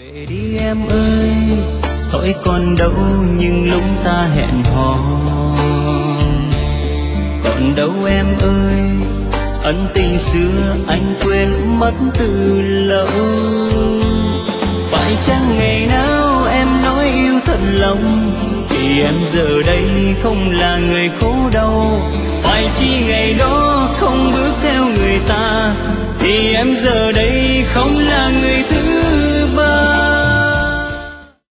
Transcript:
Về đi em ơi, hỏi còn đâu nhưng lúc ta hẹn hò. Còn đâu em ơi, ân tình xưa anh quên mất từ lâu. Phải chăng ngày nào em nói yêu thật lòng thì em giờ đây không là người khổ đau. Phải chi ngày đó